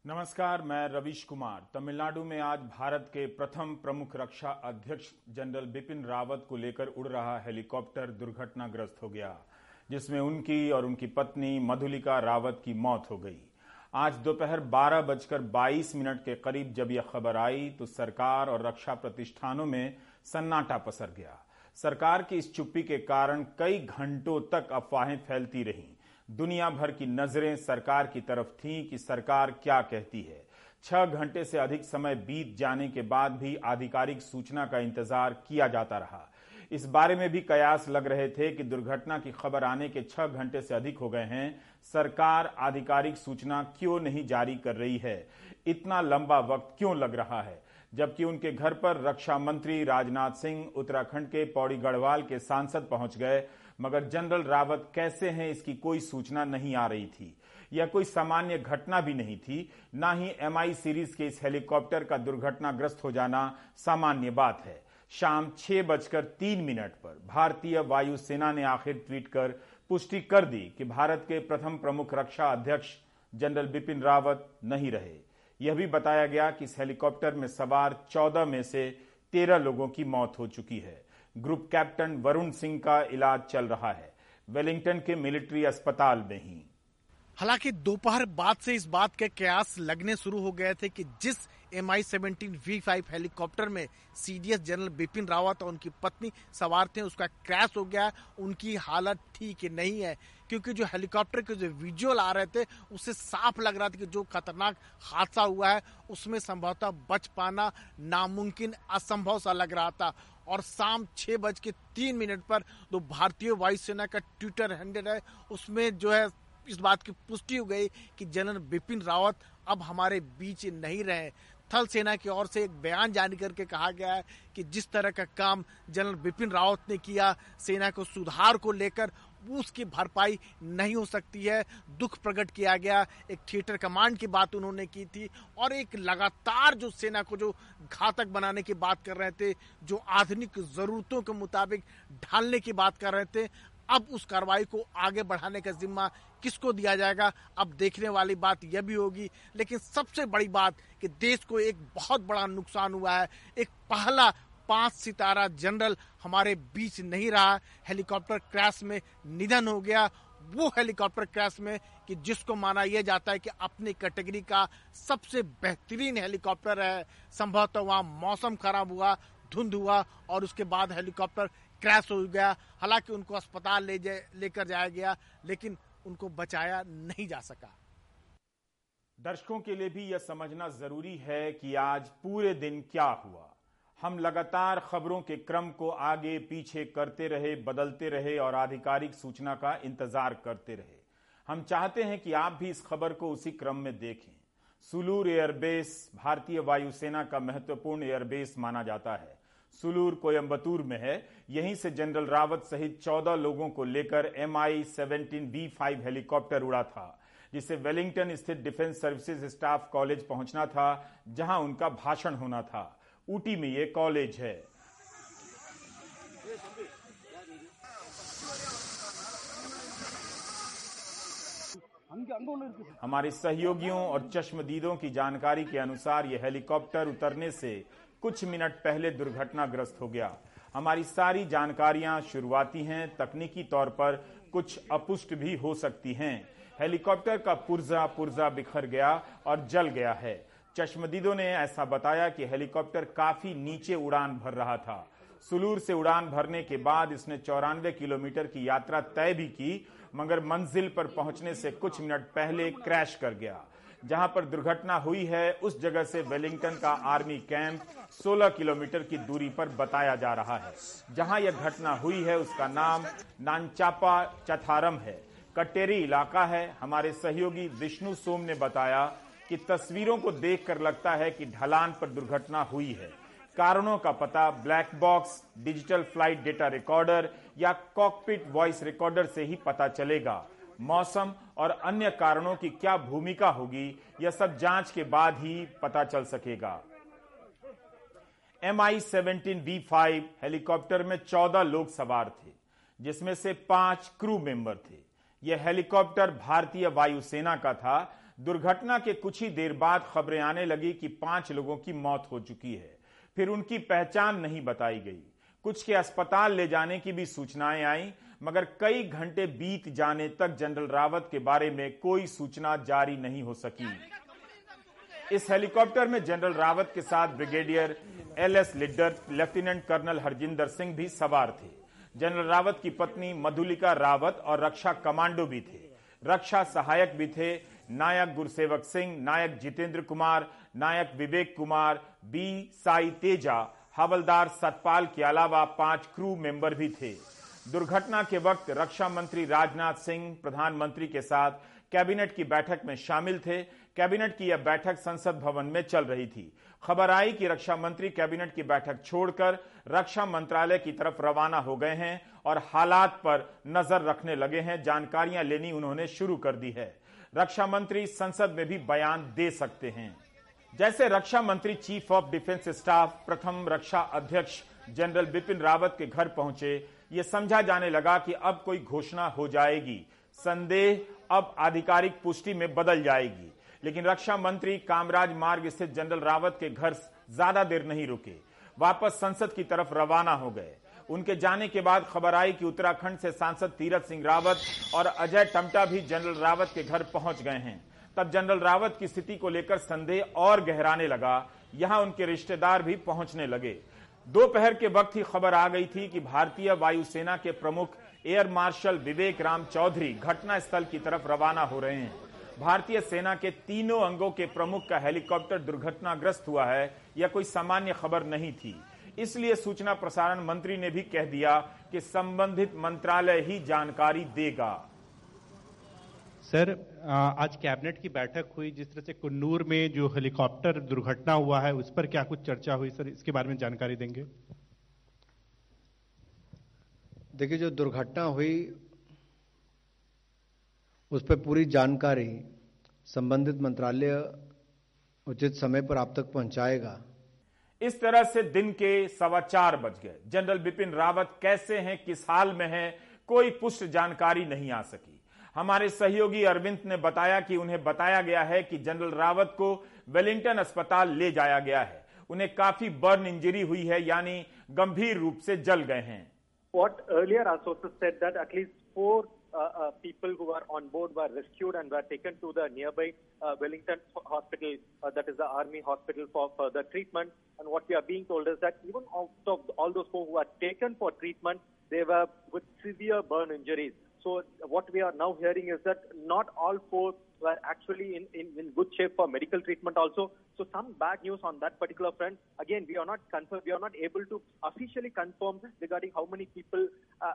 नमस्कार, मैं रवीश कुमार। तमिलनाडु में आज भारत के प्रथम प्रमुख रक्षा अध्यक्ष जनरल बिपिन रावत को लेकर उड़ रहा हेलीकॉप्टर दुर्घटनाग्रस्त हो गया, जिसमें उनकी और उनकी पत्नी मधुलिका रावत की मौत हो गई। आज दोपहर 12:22 के करीब जब यह खबर आई तो सरकार और रक्षा प्रतिष्ठानों में सन्नाटा पसर गया। सरकार की इस चुप्पी के कारण कई घंटों तक अफवाहें फैलती रहीं। दुनिया भर की नजरें सरकार की तरफ थीं कि सरकार क्या कहती है। 6 घंटे से अधिक समय बीत जाने के बाद भी आधिकारिक सूचना का इंतजार किया जाता रहा। इस बारे में भी कयास लग रहे थे कि दुर्घटना की खबर आने के 6 घंटे से अधिक हो गए हैं, सरकार आधिकारिक सूचना क्यों नहीं जारी कर रही है, इतना लंबा वक्त क्यों लग रहा है। जबकि उनके घर पर रक्षा मंत्री राजनाथ सिंह, उत्तराखंड के पौड़ी गढ़वाल के सांसद पहुंच गए, मगर जनरल रावत कैसे हैं इसकी कोई सूचना नहीं आ रही थी। यह कोई सामान्य घटना भी नहीं थी, ना ही MI सीरीज के इस हेलीकॉप्टर का दुर्घटनाग्रस्त हो जाना सामान्य बात है। शाम 6:03 पर भारतीय वायुसेना ने आखिर ट्वीट कर पुष्टि कर दी कि भारत के प्रथम प्रमुख रक्षा अध्यक्ष जनरल बिपिन रावत नहीं रहे। यह भी बताया गया कि इस हेलीकॉप्टर में सवार 14 में से 13 लोगों की मौत हो चुकी है। ग्रुप कैप्टन वरुण सिंह का इलाज चल रहा है, वेलिंगटन के मिलिट्री अस्पताल में ही। हालांकि दोपहर बाद से इस बात के कयास लगने शुरू हो गए थे कि जिस MI-17 V5 हेलीकॉप्टर में CDS जनरल बिपिन रावत और उनकी पत्नी सवार थे, उसका क्रैश हो गया। उनकी हालत ठीक नहीं है, क्योंकि जो हेलीकॉप्टर के जो विजुअल आ रहे थे उससे साफ लग रहा था कि जो खतरनाक हादसा हुआ है उसमें संभवतः बच पाना नामुमकिन, असंभव सा लग रहा था। और शाम 6:03 पर जो भारतीय वायुसेना का ट्विटर हैंडल है उसमें जो है इस बात की पुष्टि हो गई कि जनरल बिपिन रावत अब हमारे बीच नहीं रहे। थल सेना की ओर से एक बयान जारी करके कहा गया है कि जिस तरह का काम जनरल बिपिन रावत ने किया सेना को सुधार को लेकर, उसकी भरपाई नहीं हो सकती है। दुख प्रकट किया गया। एक थिएटर कमांड की बात उन्होंने की थी और एक लगातार जो सेना को जो घातक बनाने की बात कर रहे थे, जो आधुनिक जरूरतों के मुताबिक ढालने की बात कर रहे थे, अब उस कार्रवाई को आगे बढ़ाने का जिम्मा किसको दिया जाएगा, अब देखने वाली बात यह भी होगी। लेकिन सबसे बड़ी बात कि देश को एक बहुत बड़ा नुकसान हुआ है। एक पहला 5 सितारा जनरल हमारे बीच नहीं रहा। हेलीकॉप्टर क्रैश में निधन हो गया। वो हेलीकॉप्टर क्रैश में कि जिसको माना यह जाता है कि अपनी कैटेगरी का सबसे बेहतरीन हेलीकॉप्टर है। संभवतः वहां मौसम खराब हुआ, धुंध हुआ और उसके बाद हेलीकॉप्टर क्रैश हो गया। हालांकि उनको अस्पताल लेकर जाया गया, लेकिन उनको बचाया नहीं जा सका। दर्शकों के लिए भी यह समझना जरूरी है कि आज पूरे दिन क्या हुआ। हम लगातार खबरों के क्रम को आगे पीछे करते रहे, बदलते रहे और आधिकारिक सूचना का इंतजार करते रहे। हम चाहते हैं कि आप भी इस खबर को उसी क्रम में देखें। सुलूर एयरबेस भारतीय वायुसेना का महत्वपूर्ण एयरबेस माना जाता है। सुलूर कोयंबटूर में है। यहीं से जनरल रावत सहित 14 लोगों को लेकर MI-17 V5 हेलीकॉप्टर उड़ा था, जिसे वेलिंगटन स्थित डिफेंस सर्विसेज स्टाफ कॉलेज पहुंचना था, जहां उनका भाषण होना था। ऊटी में ये कॉलेज है। हमारे सहयोगियों और चश्मदीदों की जानकारी के अनुसार यह हेलीकॉप्टर उतरने से कुछ मिनट पहले दुर्घटनाग्रस्त हो गया। हमारी सारी जानकारियां शुरुआती हैं, तकनीकी तौर पर कुछ अपुष्ट भी हो सकती हैं। हेलीकॉप्टर का पुर्जा बिखर गया और जल गया है। चश्मदीदों ने ऐसा बताया कि हेलीकॉप्टर काफी नीचे उड़ान भर रहा था। सुलूर से उड़ान भरने के बाद इसने 94 किलोमीटर की यात्रा तय भी की, मगर मंजिल पर पहुंचने से कुछ मिनट पहले क्रैश कर गया। जहां पर दुर्घटना हुई है उस जगह से वेलिंगटन का आर्मी कैंप 16 किलोमीटर की दूरी पर बताया जा रहा है। जहां यह घटना हुई है उसका नाम नानचापा चथारम है, कट्टेरी इलाका है। हमारे सहयोगी विष्णु सोम ने बताया कि तस्वीरों को देखकर लगता है कि ढलान पर दुर्घटना हुई है। कारणों का पता black box, digital flight data recorder या कॉकपिट वॉइस रिकॉर्डर से ही पता चलेगा। मौसम और अन्य कारणों की क्या भूमिका होगी, यह सब जांच के बाद ही पता चल सकेगा। MI-17 V5 हेलीकॉप्टर में 14 लोग सवार थे, जिसमें से 5 क्रू मेंबर थे। यह हेलीकॉप्टर भारतीय वायुसेना का था, दुर्घटना के कुछ ही देर बाद खबरें आने लगी कि 5 लोगों की मौत हो चुकी है। फिर उनकी पहचान नहीं बताई गई। कुछ के अस्पताल ले जाने की भी सूचनाएं आई, मगर कई घंटे बीत जाने तक जनरल रावत के बारे में कोई सूचना जारी नहीं हो सकी। इस हेलीकॉप्टर में जनरल रावत के साथ brigadier LS Lidder, lieutenant colonel Harjinder Singh भी सवार थे। जनरल रावत की पत्नी मधुलिका रावत और रक्षा कमांडो भी थे। रक्षा सहायक भी थे नायक गुरसेवक सिंह, नायक जितेंद्र कुमार, नायक विवेक कुमार, B साई तेजा, हवलदार सतपाल के अलावा 5 क्रू मेंबर भी थे। दुर्घटना के वक्त रक्षा मंत्री राजनाथ सिंह प्रधानमंत्री के साथ कैबिनेट की बैठक में शामिल थे। कैबिनेट की यह बैठक संसद भवन में चल रही थी। खबर आई कि रक्षा मंत्री कैबिनेट की बैठक छोड़कर रक्षा मंत्रालय की तरफ रवाना हो गए हैं और हालात पर नजर रखने लगे हैं। जानकारियां लेनी उन्होंने शुरू कर दी है। रक्षा मंत्री संसद में भी बयान दे सकते हैं। जैसे रक्षा मंत्री चीफ ऑफ डिफेंस स्टाफ प्रथम रक्षा अध्यक्ष जनरल बिपिन रावत के घर पहुंचे, यह समझा जाने लगा कि अब कोई घोषणा हो जाएगी। संदेह अब आधिकारिक पुष्टि में बदल जाएगी। लेकिन रक्षा मंत्री कामराज मार्ग स्थित जनरल रावत के घर ज्यादा देर नहीं रुके, वापस संसद की तरफ रवाना हो गए। उनके जाने के बाद खबर आई कि उत्तराखंड से सांसद तीरथ सिंह रावत और अजय टम्टा भी जनरल रावत के घर पहुंच गए हैं। तब जनरल रावत की स्थिति को लेकर संदेह और गहराने लगा। यहां उनके रिश्तेदार भी पहुंचने लगे। दोपहर के वक्त ही खबर आ गई थी कि भारतीय वायुसेना के प्रमुख एयर मार्शल विवेक राम चौधरी घटनास्थल की तरफ रवाना हो रहे हैं। भारतीय सेना के तीनों अंगों के प्रमुख का हेलीकॉप्टर दुर्घटनाग्रस्त हुआ है, यह कोई सामान्य खबर नहीं थी। इसलिए सूचना प्रसारण मंत्री ने भी कह दिया कि संबंधित मंत्रालय ही जानकारी देगा। सर, आज कैबिनेट की बैठक हुई, जिस तरह से कुन्नूर में जो हेलीकॉप्टर दुर्घटना हुआ है उस पर क्या कुछ चर्चा हुई सर, इसके बारे में जानकारी देंगे? देखिए, जो दुर्घटना हुई उस पर पूरी जानकारी संबंधित मंत्रालय उचित समय पर आप तक पहुंचाएगा। इस तरह से दिन के 4:15 बज गए। जनरल बिपिन रावत कैसे हैं, किस हाल में हैं, कोई पुष्ट जानकारी नहीं आ सकी। हमारे सहयोगी अरविंद ने बताया कि उन्हें बताया गया है कि जनरल रावत को वेलिंगटन अस्पताल ले जाया गया है। उन्हें काफी बर्न इंजरी हुई है, यानी गंभीर रूप से जल गए हैं। What earlier our sources said that at least 4 people who were on board were rescued and were taken to the nearby Wellington hospital, that is the army hospital, for further treatment. And what we are being told is that even out of all those 4 who were taken for treatment, they were with severe burn injuries. So what we are now hearing is that not all 4 were actually in good shape for medical treatment also. So some bad news on that particular front. Again, we are not confirmed. We are not able to officially confirm regarding how many people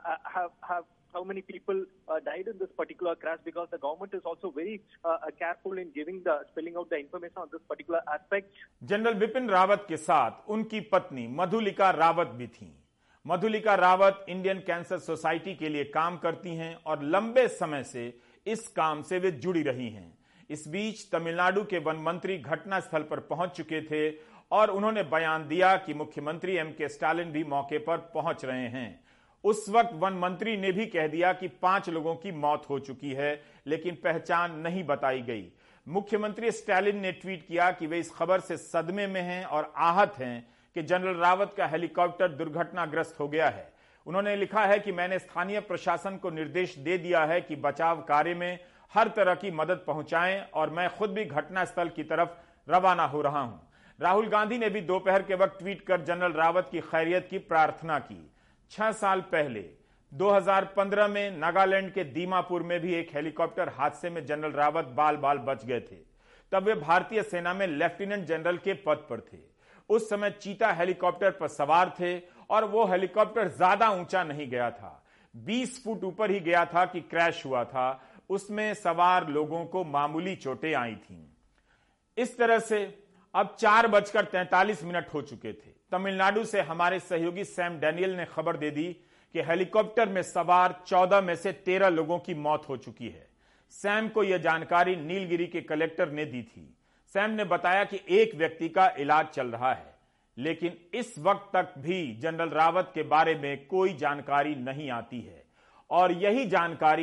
how many people died in this particular crash, because the government is also very careful in spelling out the information on this particular aspect. General Bipin Rawat के साथ उनकी पत्नी मधुलिका रावत भी थीं। Madhulika Rawat Indian cancer society के लिए काम करती हैं और लंबे समय से इस काम से वे जुड़ी रही हैं। इस बीच तमिलनाडु के वन मंत्री घटनास्थल पर पहुंच चुके थे और उन्होंने बयान दिया कि मुख्यमंत्री M.K. स्टालिन भी मौके पर पहुंच रहे हैं। उस वक्त वन मंत्री ने भी कह दिया कि 5 लोगों की मौत हो चुकी है, लेकिन पहचान नहीं बताई गई। मुख्यमंत्री स्टालिन ने ट्वीट किया कि वे इस खबर से सदमे में हैं और आहत हैं कि जनरल रावत का हेलीकॉप्टर दुर्घटनाग्रस्त हो गया है। उन्होंने लिखा है कि मैंने स्थानीय प्रशासन को निर्देश दे दिया है कि बचाव कार्य में हर तरह की मदद पहुंचाएं और मैं खुद भी घटनास्थल की तरफ रवाना हो रहा हूं। राहुल गांधी ने भी दोपहर के वक्त ट्वीट कर जनरल रावत की खैरियत की प्रार्थना की। 6 साल पहले 2015 में नागालैंड के दीमापुर में भी एक हेलीकॉप्टर हादसे में जनरल रावत बाल बाल बच गए थे। तब वे भारतीय सेना में लेफ्टिनेंट जनरल के पद पर थे। उस समय चीता हेलीकॉप्टर पर सवार थे और वो हेलीकॉप्टर ज्यादा ऊंचा नहीं गया था, 20 फुट ऊपर ही गया था कि क्रैश हुआ था। उसमें सवार लोगों को मामूली चोटें आई थीं। इस तरह से अब 4:43 हो चुके थे। तमिलनाडु से हमारे सहयोगी सैम डैनियल ने खबर दे दी कि हेलीकॉप्टर में सवार 14 में से 13 लोगों की मौत हो चुकी है। सैम को यह जानकारी नीलगिरी के कलेक्टर ने दी थी। सैम ने बताया कि एक व्यक्ति का इलाज चल रहा है, लेकिन इस वक्त तक भी जनरल रावत के बारे में कोई जानकारी नहीं आती है और यही जानकारी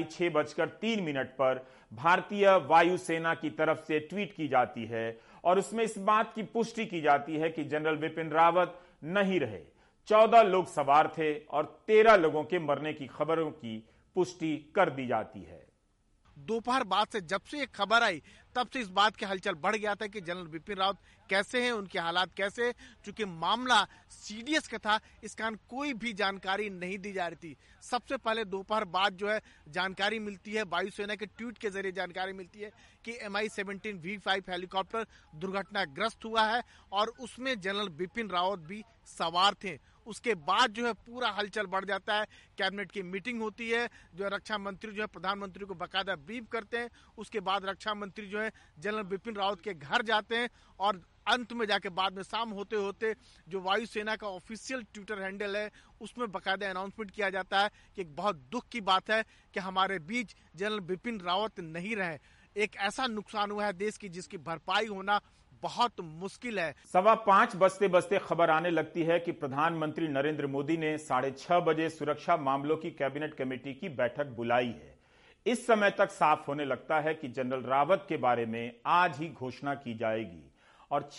6:03 पर भारतीय वायुसेना की तरफ से ट्वीट की जाती है और उसमें इस बात की पुष्टि की जाती है कि जनरल बिपिन रावत नहीं रहे। 14 लोग सवार थे और 13 लोगों के मरने की खबरों की पुष्टि कर दी जाती है। दोपहर बाद से जब से ये खबर आई तब से इस बात की हलचल बढ़ गया था कि जनरल बिपिन रावत कैसे हैं, उनके हालात कैसे हैं। चूंकि मामला सीडीएस का था, इस कारण कोई भी जानकारी नहीं दी जा रही थी। सबसे पहले दोपहर बाद जो है जानकारी मिलती है, वायुसेना के ट्वीट के जरिए जानकारी मिलती है कि MI-17 V5 हेलीकॉप्टर दुर्घटनाग्रस्त हुआ है और उसमें जनरल बिपिन रावत भी सवार थे। उसके बाद जो है पूरा हलचल बढ़ जाता है, कैबिनेट की मीटिंग होती है, जो रक्षा मंत्री जो है प्रधानमंत्री को बकायदा ब्रीफ करते हैं। उसके बाद रक्षा मंत्री जो है जनरल बिपिन रावत के घर जाते हैं और अंत में जाके बाद में शाम होते होते जो वायुसेना का ऑफिशियल ट्विटर हैंडल है उसमें बकायदा अनाउंसमेंट किया जाता है कि एक बहुत दुख की बात है कि हमारे बीच जनरल बिपिन रावत नहीं रहे। एक ऐसा नुकसान हुआ है देश की जिसकी भरपाई होना बहुत मुश्किल है। 5:15 बजते बजते खबर आने लगती है कि प्रधानमंत्री नरेंद्र मोदी ने 6:30 बजे सुरक्षा मामलों की कैबिनेट कमेटी की बैठक बुलाई है। इस समय तक साफ होने लगता है कि जनरल रावत के बारे में आज ही घोषणा की जाएगी और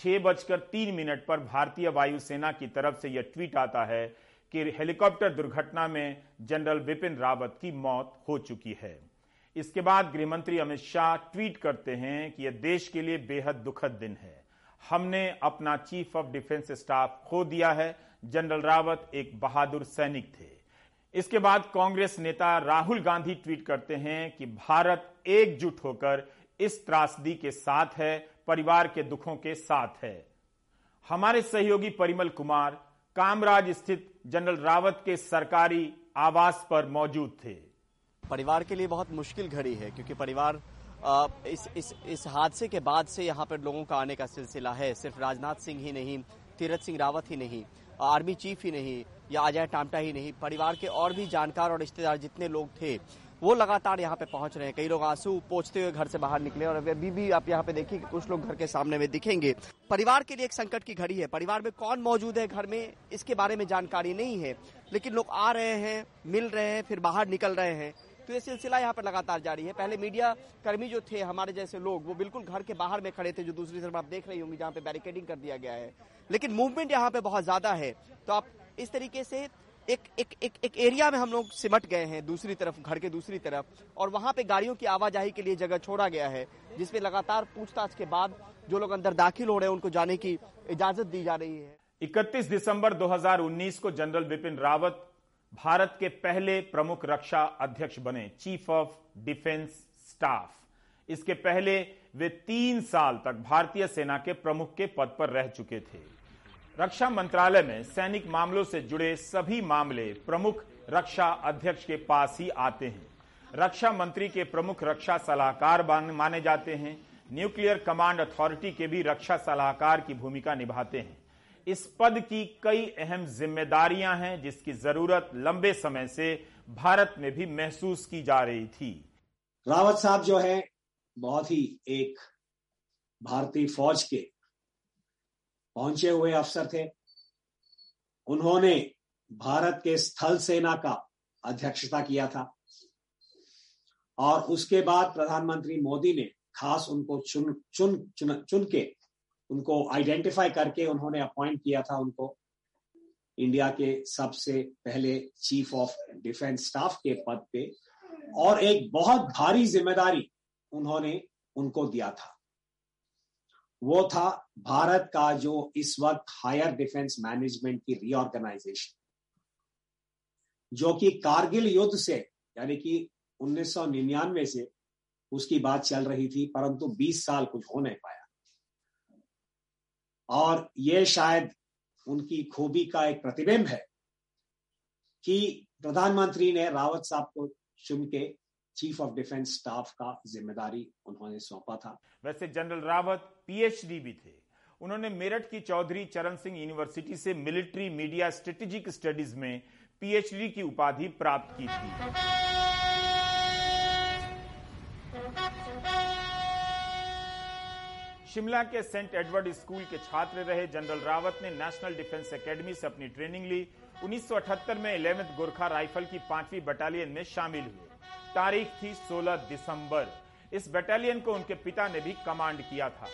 6:03 पर भारतीय वायुसेना की तरफ से यह ट्वीट आता है कि हेलीकॉप्टर दुर्घटना में जनरल बिपिन रावत की मौत हो चुकी है। इसके बाद गृहमंत्री अमित शाह ट्वीट करते हैं कि यह देश के लिए बेहद दुखद दिन है। हमने अपना चीफ ऑफ डिफेंस स्टाफ खो दिया है। जनरल रावत एक बहादुर सैनिक थे। इसके बाद कांग्रेस नेता राहुल गांधी ट्वीट करते हैं कि भारत एकजुट होकर इस त्रासदी के साथ है, परिवार के दुखों के साथ है। हमारे सहयोगी परिमल कुमार कामराज स्थित जनरल रावत के सरकारी आवास पर मौजूद थे। परिवार के लिए बहुत मुश्किल घड़ी है क्योंकि परिवार इस हादसे के बाद से यहाँ पर लोगों का आने का सिलसिला है। सिर्फ राजनाथ सिंह ही नहीं, तीरथ सिंह रावत ही नहीं, आर्मी चीफ ही नहीं या अजय टामटा ही नहीं, परिवार के और भी जानकार और रिश्तेदार जितने लोग थे वो लगातार यहाँ पे पहुंच रहे हैं। कई लोग आंसू पोंछते हुए घर से बाहर निकले और अभी भी आप यहाँ पे देखिए कि कुछ लोग घर के सामने में दिखेंगे। परिवार के लिए एक संकट की घड़ी है। परिवार में कौन मौजूद है घर में इसके बारे में जानकारी नहीं है, लेकिन लोग आ रहे हैं, मिल रहे हैं, फिर बाहर निकल रहे हैं। तो ये सिलसिला यहाँ पर लगातार जारी है। पहले मीडिया कर्मी जो थे हमारे जैसे लोग वो बिल्कुल घर के बाहर में खड़े थे, जो दूसरी तरफ आप देख रही होंगी जहाँ पे बैरिकेडिंग कर दिया गया है, लेकिन मूवमेंट यहाँ पे बहुत ज्यादा है। तो आप इस तरीके से एक एरिया में हम लोग सिमट गए हैं दूसरी तरफ, घर के दूसरी तरफ, और वहां पे गाड़ियों की आवाजाही के लिए जगह छोड़ा गया है जिसमें लगातार पूछताछ के बाद जो लोग अंदर दाखिल हो रहे हैं उनको जाने की इजाजत दी जा रही है। 31 दिसंबर 2019 को जनरल बिपिन रावत भारत के पहले प्रमुख रक्षा अध्यक्ष बने, चीफ ऑफ डिफेंस स्टाफ। इसके पहले वे 3 साल तक भारतीय सेना के प्रमुख के पद पर रह चुके थे। रक्षा मंत्रालय में सैनिक मामलों से जुड़े सभी मामले प्रमुख रक्षा अध्यक्ष के पास ही आते हैं। रक्षा मंत्री के प्रमुख रक्षा सलाहकार माने जाते हैं। न्यूक्लियर कमांड अथॉरिटी के भी रक्षा सलाहकार की भूमिका निभाते हैं। इस पद की कई अहम जिम्मेदारियां हैं जिसकी जरूरत लंबे समय से भारत में भी महसूस की जा रही थी। रावत साहब जो है बहुत ही एक भारतीय फौज के पहुंचे हुए अफसर थे। उन्होंने भारत के स्थल सेना का अध्यक्षता किया था और उसके बाद प्रधानमंत्री मोदी ने खास उनको चुन के उनको आइडेंटिफाई करके उन्होंने अपॉइंट किया था उनको इंडिया के सबसे पहले चीफ ऑफ डिफेंस स्टाफ के पद पे, और एक बहुत भारी जिम्मेदारी उन्होंने उनको दिया था। वो था भारत का जो इस वक्त हायर डिफेंस मैनेजमेंट की रीऑर्गेनाइजेशन, जो कि कारगिल युद्ध से यानी कि 1999 से उसकी बात चल रही थी, परंतु 20 साल कुछ हो नहीं पाया। और ये शायद उनकी खूबी का एक प्रतिबिंब है कि प्रधानमंत्री ने रावत साहब को चुन के चीफ ऑफ डिफेंस स्टाफ का जिम्मेदारी उन्होंने सौंपा था। वैसे जनरल रावत पीएचडी भी थे। उन्होंने मेरठ की चौधरी चरण सिंह यूनिवर्सिटी से मिलिट्री मीडिया स्ट्रेटेजिक स्टडीज में पीएचडी की उपाधि प्राप्त की थी। शिमला के सेंट एडवर्ड स्कूल के छात्र रहे जनरल रावत ने नेशनल डिफेंस एकेडमी से अपनी ट्रेनिंग ली। 1978 में 11th गोरखा राइफल की 5वीं बटालियन में शामिल हुए। तारीख थी 16 दिसंबर। इस बटालियन को उनके पिता ने भी कमांड किया था।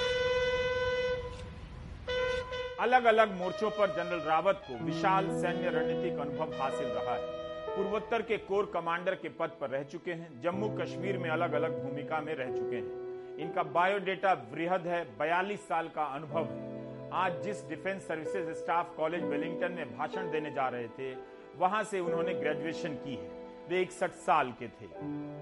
अलग अलग मोर्चों पर जनरल रावत को विशाल सैन्य रणनीतिक अनुभव हासिल रहा है। पूर्वोत्तर के कोर कमांडर के पद पर रह चुके हैं। जम्मू कश्मीर में अलग अलग भूमिका में रह चुके हैं। इनका बायोडेटा वृहद है। 42 साल का अनुभव है। आज जिस defence services staff college Wellington में भाषण देने जा रहे थे, वहां से उन्होंने ग्रेजुएशन की है। वे 61 साल के थे।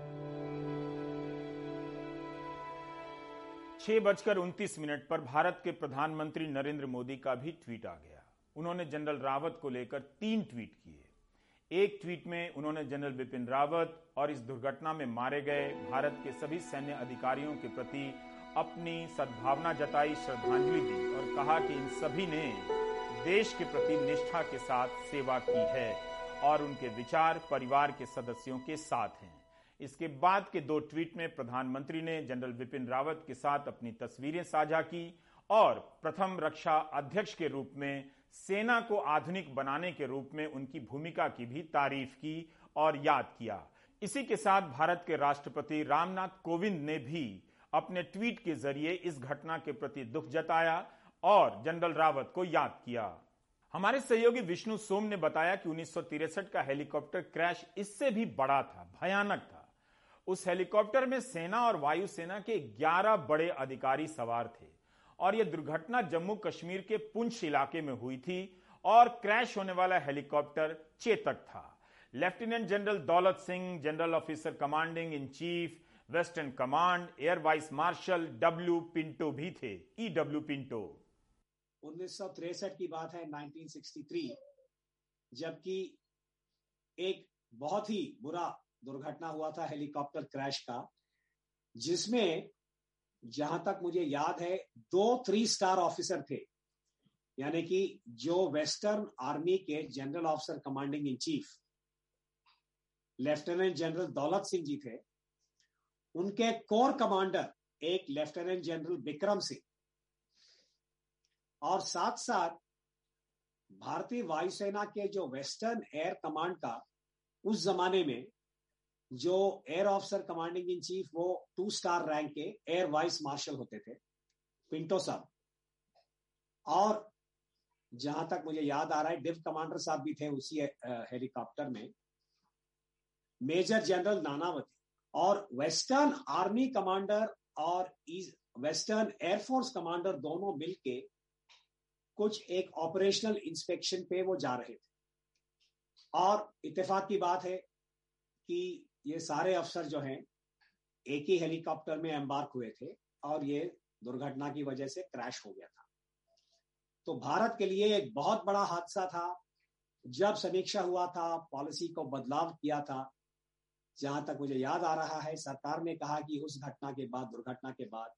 6:29 पर भारत के प्रधानमंत्री नरेंद्र मोदी का भी ट्वीट आ गया। उन्होंने जनरल रावत को लेकर 3 ट्वीट किए। एक ट्वीट में उन्होंने जनरल बिपिन रावत और इस दुर्घटना में मारे गए भारत के सभी सैन्य अधिकारियों के प्रति अपनी सद्भावना जताई, श्रद्धांजलि दी और कहा कि इन सभी ने देश के प्रति निष्ठा के साथ सेवा की है और उनके विचार परिवार के सदस्यों के साथ हैं। इसके बाद के 2 ट्वीट में प्रधानमंत्री ने जनरल बिपिन रावत के साथ अपनी तस्वीरें साझा की और प्रथम रक्षा अध्यक्ष के रूप में सेना को आधुनिक बनाने के रूप में उनकी भूमिका की भी तारीफ की और याद किया। इसी के साथ भारत के राष्ट्रपति रामनाथ कोविंद ने भी अपने ट्वीट के जरिए इस घटना के प्रति दुख जताया और जनरल रावत को याद किया। हमारे सहयोगी विष्णु सोम ने बताया कि 1963 का हेलीकॉप्टर क्रैश इससे भी बड़ा था, भयानक था। उस हेलीकॉप्टर में सेना और वायुसेना के 11 बड़े अधिकारी सवार थे और यह दुर्घटना जम्मू कश्मीर के पुंछ इलाके में हुई थी और क्रैश होने वाला हेलीकॉप्टर चेतक था। Lieutenant general Daulat Singh, general officer commanding in chief western command, air vice marshal W Pinto भी थे, ईडब्ल्यू पिंटो। 1963 की बात है, 1963, जबकि एक बहुत ही बुरा दुर्घटना हुआ था हेलीकॉप्टर क्रैश का, जिसमें जहां तक मुझे याद है 2 3 स्टार ऑफिसर थे, यानी कि जो वेस्टर्न आर्मी के general officer commanding in chief lieutenant general Daulat Singh ji थे। उनके कोर कमांडर एक लेफ्टिनेंट जनरल बिक्रम सिंह और साथ साथ भारतीय वायुसेना के जो वेस्टर्न एयर कमांड का उस जमाने में जो air officer commanding in chief वो 2 स्टार रैंक के एयर वाइस मार्शल होते थे, पिंटो साहब। और जहां तक मुझे याद आ रहा है डिव कमांडर साहब भी थे उसी हेलीकॉप्टर में, मेजर जनरल नानावती। और वेस्टर्न आर्मी कमांडर और वेस्टर्न एयरफोर्स कमांडर दोनों मिलके कुछ एक ऑपरेशनल इंस्पेक्शन पे वो जा रहे थे। और इत्तेफाक की बात है कि ये सारे अफसर जो हैं एक ही हेलीकॉप्टर में एम्बार्क हुए थे और ये दुर्घटना की वजह से क्रैश हो गया था। तो भारत के लिए एक बहुत बड़ा हादसा था। जब समीक्षा हुआ था, पॉलिसी को बदलाव किया था, जहां तक मुझे याद आ रहा है सरकार ने कहा कि उस घटना के बाद, दुर्घटना के बाद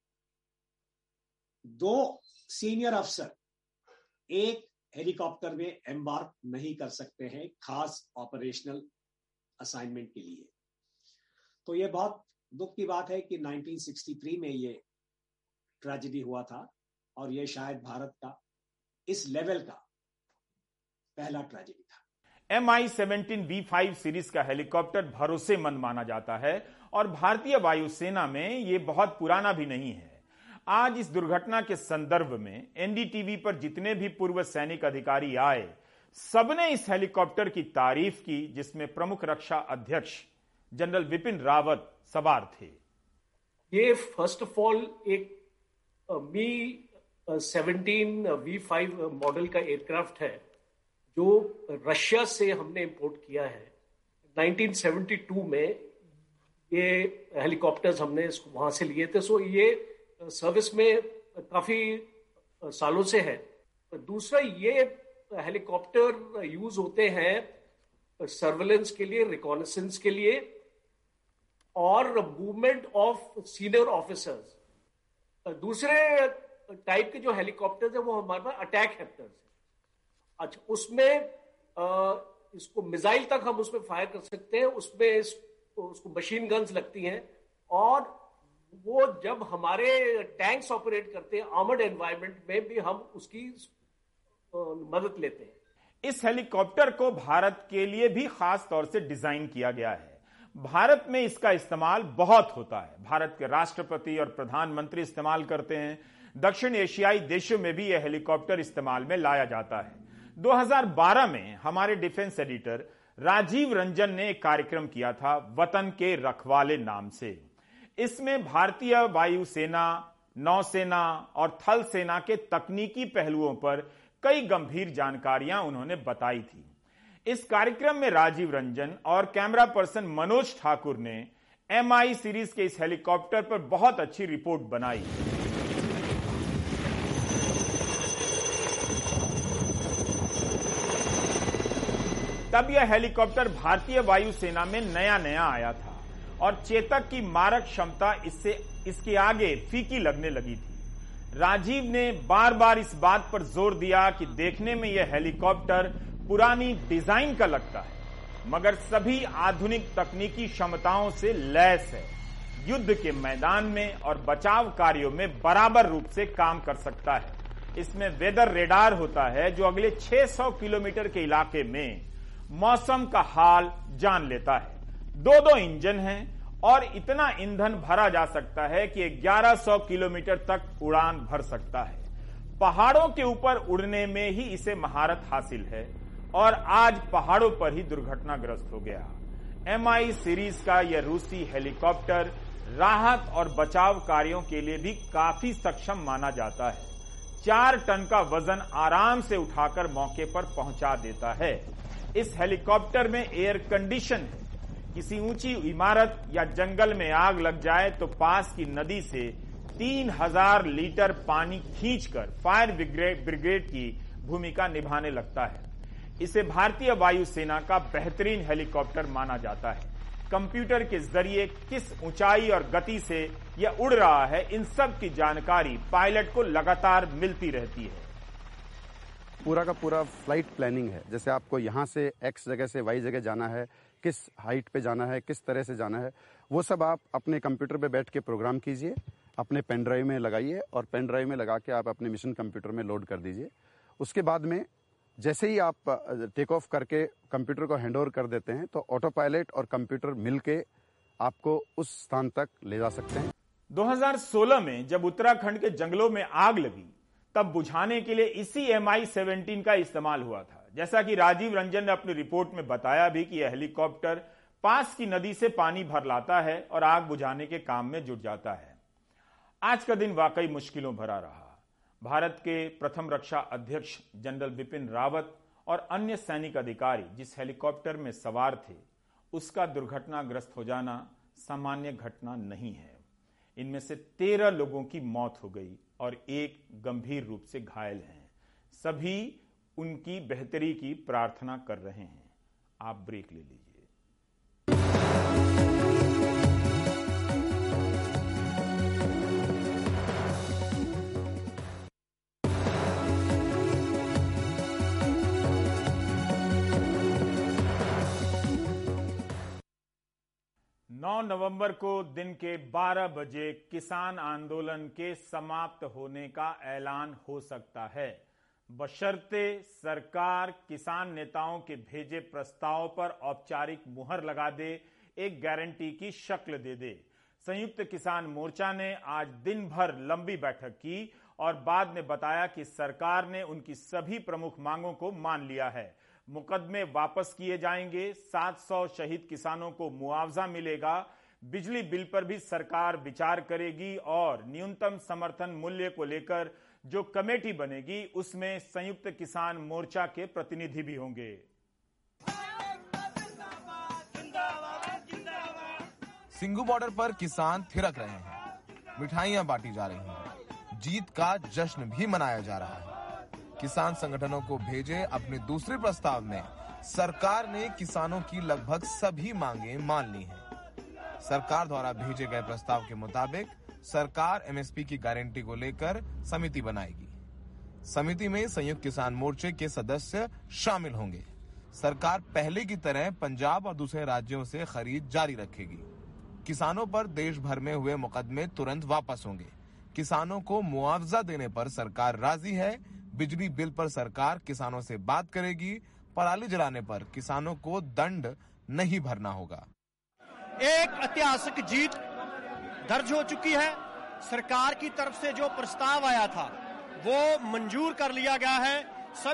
2 सीनियर अफसर एक हेलीकॉप्टर में एम्बार्क नहीं कर सकते हैं खास ऑपरेशनल असाइनमेंट के लिए। तो ये बहुत दुख की बात है कि 1963 में ये ट्रेजेडी हुआ था और ये शायद भारत का इस लेवल का पहला ट्रेजेडी था। MI-17 V5 सीरीज का हेलीकॉप्टर भरोसेमंद माना जाता है और भारतीय वायुसेना में ये बहुत पुराना भी नहीं है। आज इस दुर्घटना के संदर्भ में NDTV पर जितने भी पूर्व सैनिक अधिकारी आए, सबने इस हेलीकॉप्टर की तारीफ की, जिसमें प्रमुख रक्षा अध्यक्ष जनरल बिपिन रावत सवार थे। ये फर्स्ट ऑफ ऑल एक Mi-17 V5 मॉडल का एयरक्राफ्ट है जो रशिया से हमने इंपोर्ट किया है। 1972 में ये हेलीकॉप्टर्स हमने वहां से लिए थे। सो ये सर्विस में काफी सालों से है। दूसरा, ये हेलीकॉप्टर यूज होते हैं सर्वेलेंस के लिए, रिकॉनेसेंस के लिए और मूवमेंट ऑफ सीनियर ऑफिसर्स। दूसरे टाइप के जो हेलीकॉप्टर्स है वो हमारे पास अटैक हेप्टर्स है। अच्छा, उसमें इसको मिसाइल तक हम उसमें फायर कर सकते हैं, उसमें उसको मशीन गन्स लगती हैं और वो जब हमारे टैंक्स ऑपरेट करते हैं आर्मर्ड एनवायरनमेंट में भी हम उसकी मदद लेते हैं। इस हेलीकॉप्टर को भारत के लिए भी खास तौर से डिजाइन किया गया है। भारत में इसका इस्तेमाल बहुत होता है। भारत के राष्ट्रपति और प्रधानमंत्री इस्तेमाल करते हैं। दक्षिण एशियाई देशों में भी यह हेलीकॉप्टर इस्तेमाल में लाया जाता है। 2012 में हमारे डिफेंस एडिटर राजीव रंजन ने एक कार्यक्रम किया था वतन के रखवाले नाम से। इसमें भारतीय वायुसेना, नौसेना और थल सेना के तकनीकी पहलुओं पर कई गंभीर जानकारियां उन्होंने बताई थी। इस कार्यक्रम में राजीव रंजन और कैमरा पर्सन मनोज ठाकुर ने MI सीरीज के इस हेलीकॉप्टर पर बहुत अच्छी रिपोर्ट बनाई। तब यह हेलीकॉप्टर भारतीय वायुसेना में नया आया था और चेतक की मारक क्षमता इसके आगे फीकी लगने लगी थी। राजीव ने बार बार इस बात पर जोर दिया कि देखने में यह हेलीकॉप्टर पुरानी डिजाइन का लगता है, मगर सभी आधुनिक तकनीकी क्षमताओं से लैस है। युद्ध के मैदान में और बचाव कार्यों में बराबर रूप से काम कर सकता है। इसमें वेदर रेडार होता है जो अगले 600 किलोमीटर के इलाके में मौसम का हाल जान लेता है। 2 इंजन हैं और इतना ईंधन भरा जा सकता है कि 1100 किलोमीटर तक उड़ान भर सकता है। पहाड़ों के ऊपर उड़ने में ही इसे महारत हासिल है और आज पहाड़ों पर ही दुर्घटनाग्रस्त हो गया। MI सीरीज का यह रूसी हेलीकॉप्टर राहत और बचाव कार्यों के लिए भी काफी सक्षम माना जाता है। 4 टन का वजन आराम से उठाकर मौके पर पहुंचा देता है। इस हेलीकॉप्टर में एयर कंडीशन है। किसी ऊंची इमारत या जंगल में आग लग जाए तो पास की नदी से 3000 लीटर पानी खींचकर फायर ब्रिगेड की भूमिका निभाने लगता है। इसे भारतीय वायुसेना का बेहतरीन हेलीकॉप्टर माना जाता है। कंप्यूटर के जरिए किस ऊंचाई और गति से यह उड़ रहा है, इन सब की जानकारी पायलट को लगातार मिलती रहती है। पूरा का पूरा फ्लाइट प्लानिंग है। जैसे आपको यहाँ से X जगह से Y जगह जाना है, किस हाइट पे जाना है, किस तरह से जाना है, वो सब आप अपने कंप्यूटर पे बैठ के प्रोग्राम कीजिए, अपने पेन ड्राइव में लगाइए और पेन ड्राइव में लगा के आप अपने मिशन कंप्यूटर में लोड कर दीजिए। उसके बाद में जैसे ही आप टेक ऑफ करके कंप्यूटर को हैंड ओवर कर देते हैं तो ऑटो पायलट और कंप्यूटर मिलके आपको उस स्थान तक ले जा सकते हैं। 2016 में जब उत्तराखंड के जंगलों में आग लगी तब बुझाने के लिए इसी MI-17 का इस्तेमाल हुआ था। जैसा कि राजीव रंजन ने अपनी रिपोर्ट में बताया भी कि यह हेलीकॉप्टर पास की नदी से पानी भर लाता है और आग बुझाने के काम में जुट जाता है। आज का दिन वाकई मुश्किलों भरा रहा। भारत के प्रथम रक्षा अध्यक्ष जनरल बिपिन रावत और अन्य सैनिक अधिकारी जिस हेलीकॉप्टर में सवार थे, उसका दुर्घटनाग्रस्त हो जाना सामान्य घटना नहीं है। इनमें से 13 लोगों की मौत हो गई और 1 गंभीर रूप से घायल हैं। सभी उनकी बेहतरी की प्रार्थना कर रहे हैं। आप ब्रेक ले लीजिए। 9 नवंबर को दिन के 12 बजे किसान आंदोलन के समाप्त होने का ऐलान हो सकता है, बशर्ते सरकार किसान नेताओं के भेजे प्रस्ताव पर औपचारिक मुहर लगा दे, एक गारंटी की शक्ल दे दे। संयुक्त किसान मोर्चा ने आज दिन भर लंबी बैठक की और बाद में बताया कि सरकार ने उनकी सभी प्रमुख मांगों को मान लिया है। मुकदमे वापस किए जाएंगे, 700 शहीद किसानों को मुआवजा मिलेगा, बिजली बिल पर भी सरकार विचार करेगी और न्यूनतम समर्थन मूल्य को लेकर जो कमेटी बनेगी उसमें संयुक्त किसान मोर्चा के प्रतिनिधि भी होंगे। सिंघू बॉर्डर पर किसान थिरक रहे हैं, मिठाइयां बांटी जा रही हैं, जीत का जश्न भी मनाया जा रहा है। किसान संगठनों को भेजे अपने दूसरे प्रस्ताव में सरकार ने किसानों की लगभग सभी मांगे मान ली हैं। सरकार द्वारा भेजे गए प्रस्ताव के मुताबिक सरकार MSP की गारंटी को लेकर समिति बनाएगी। समिति में संयुक्त किसान मोर्चे के सदस्य शामिल होंगे। सरकार पहले की तरह पंजाब और दूसरे राज्यों से खरीद जारी रखेगी। किसानों पर देश भर में हुए मुकदमे तुरंत वापस होंगे। किसानों को मुआवजा देने पर सरकार राजी है। बिजली बिल पर सरकार किसानों से बात करेगी। पराली जलाने पर किसानों को दंड नहीं भरना होगा। एक ऐतिहासिक जीत दर्ज हो चुकी है। सरकार की तरफ से जो प्रस्ताव आया था वो मंजूर कर लिया गया है।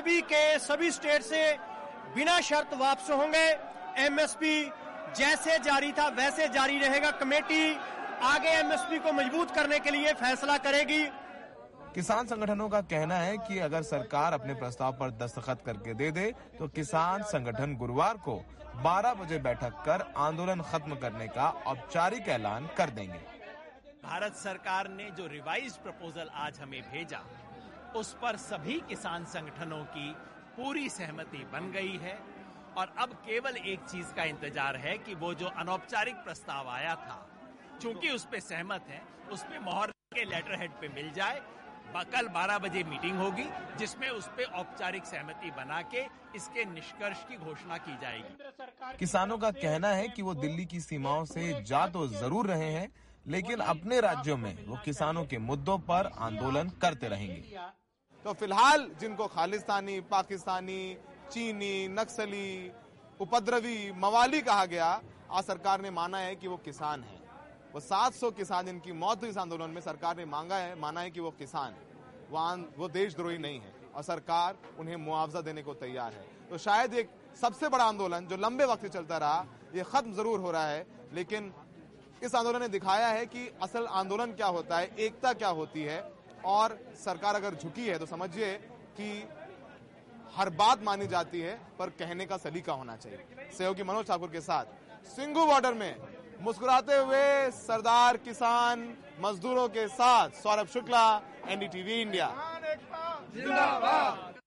सभी स्टेट से बिना शर्त वापस होंगे। एमएसपी जैसे जारी था वैसे जारी रहेगा। कमेटी आगे एमएसपी को मजबूत करने के लिए फैसला करेगी। किसान संगठनों का कहना है कि अगर सरकार अपने प्रस्ताव पर दस्तखत करके दे दे तो किसान संगठन गुरुवार को 12 बजे बैठक कर आंदोलन खत्म करने का औपचारिक ऐलान कर देंगे। भारत सरकार ने जो रिवाइज प्रपोजल आज हमें भेजा उस पर सभी किसान संगठनों की पूरी सहमति बन गई है और अब केवल एक चीज का इंतजार है कि वो जो अनौपचारिक प्रस्ताव आया था, चूंकि उस पे सहमत है, उस पे मोहर के लेटर हेड पे मिल जाए। कल 12 बजे मीटिंग होगी जिसमें उस पे औपचारिक सहमति बना के इसके निष्कर्ष की घोषणा की जाएगी। किसानों का कहना है कि वो दिल्ली की सीमाओं से जा तो जरूर रहे हैं, लेकिन अपने राज्यों में वो किसानों के मुद्दों पर आंदोलन करते रहेंगे। तो फिलहाल जिनको खालिस्तानी, पाकिस्तानी, चीनी, नक्सली, उपद्रवी, मवाली कहा गया, आज सरकार ने माना है कि वो किसान है। वो 700 किसान जिनकी मौत हुई इस आंदोलन में, सरकार ने माना है कि वो किसान है, वो देशद्रोही नहीं है और सरकार उन्हें मुआवजा देने को तैयार है। तो शायद एक सबसे बड़ा आंदोलन जो लंबे वक्त से चलता रहा, ये खत्म जरूर हो रहा है, लेकिन इस आंदोलन ने दिखाया है कि असल आंदोलन क्या होता है, एकता क्या होती है। और सरकार अगर झुकी है तो समझिए कि हर बात मानी जाती है, पर कहने का सलीका होना चाहिए। सहयोगी मनोज ठाकुर के साथ सिंघू बॉर्डर में मुस्कुराते हुए सरदार किसान मजदूरों के साथ सौरभ शुक्ला, एनडीटीवी इंडिया।